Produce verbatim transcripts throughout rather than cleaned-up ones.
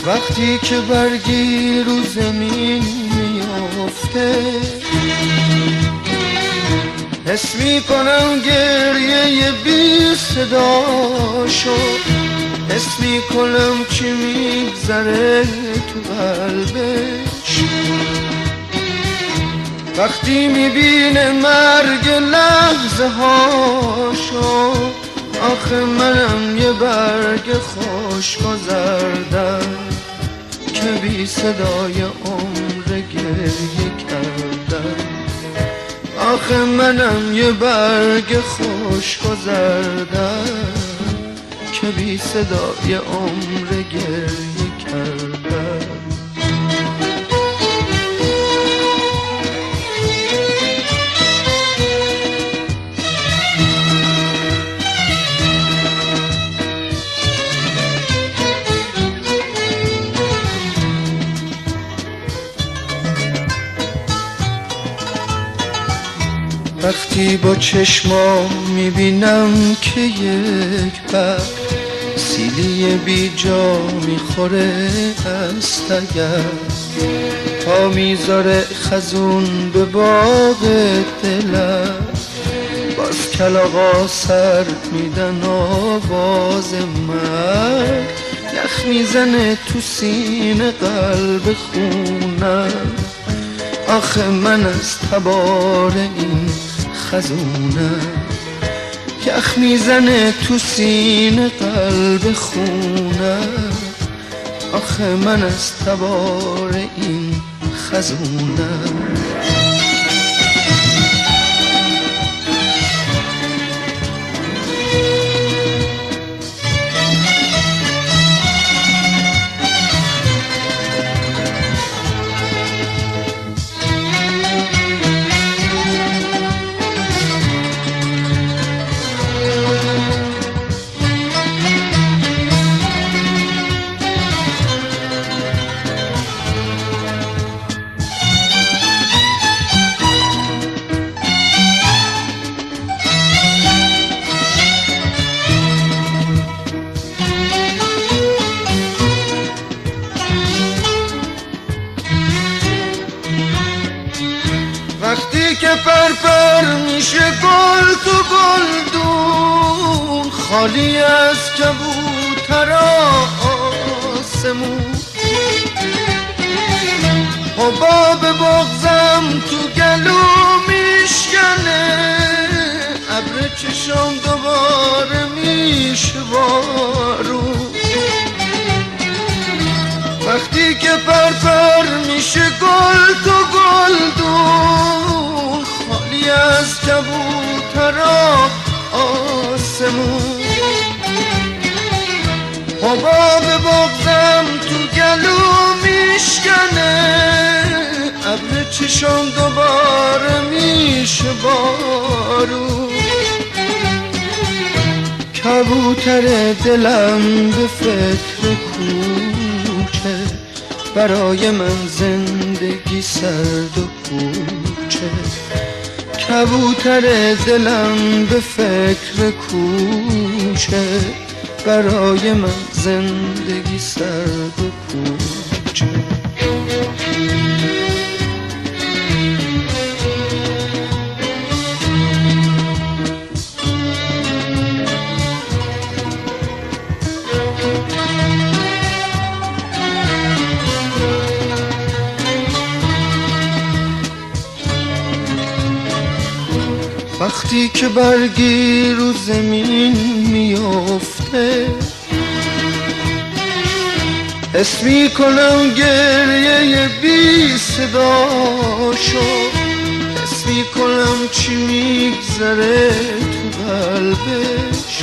وقتی که برگی رو زمین میافته حس میکنم گریه بی صداشو، حس میکنم چی میگذره تو قلبش وقتی میبینه مرگ لحظه هاشو. آخه منم یه برگ خوش گذردم که بی صدای عمر گریه کردم. آخه منم یه برگ خوش گذردم که بی صدای عمر گریه کردم. وقتی با چشمام میبینم که یک برگ سیلی بی جا میخوره از تگرگ تا میذاره خزون به باغ دلم، باز کلاغا سر میدن آواز مرگ، یخ میزنه تو سینه قلب خونم. آخه من از تبار این خزونم، یخ میزنه تو سینه قلب خونم. آخه من از تبار این خزونم. وقتی که پرپر میشه گل تو گلدون، خالی از کبوتر آسمون، حباب بغضم تو گلو میشکنه، ابر چشم دوباره میشه بارون. وقتی که پرپر میشه گل تو گلدون، خالی از کبوتر آسمون، حباب بغضم تو گلو میشکنه، ابر چشم دوباره میشه بارون. کبوتر دلم به فکر کوچه، برای من زندگی سرد و پوچه. کبوتر دلم به فکر کوچه، برای من زندگی سرد و پوچه. وقتی که برگی رو زمین میافته حس میکنم گریه بی صداشو، حس میکنم چی میگذره تو قلبش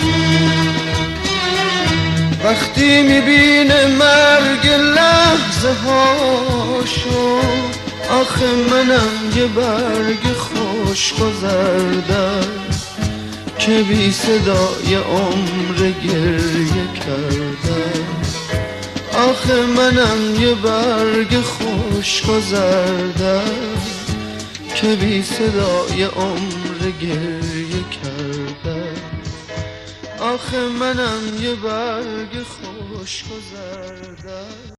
وقتی میبینه مرگ لحظه هاشو. آخه منم یه برگ خوش گذردم که بی صدای عمر گریه کردم. آخه منم یه برگ خوش گذردم که بی صدای عمر گریه کردم. آخه منم یه برگ خوش گذردم.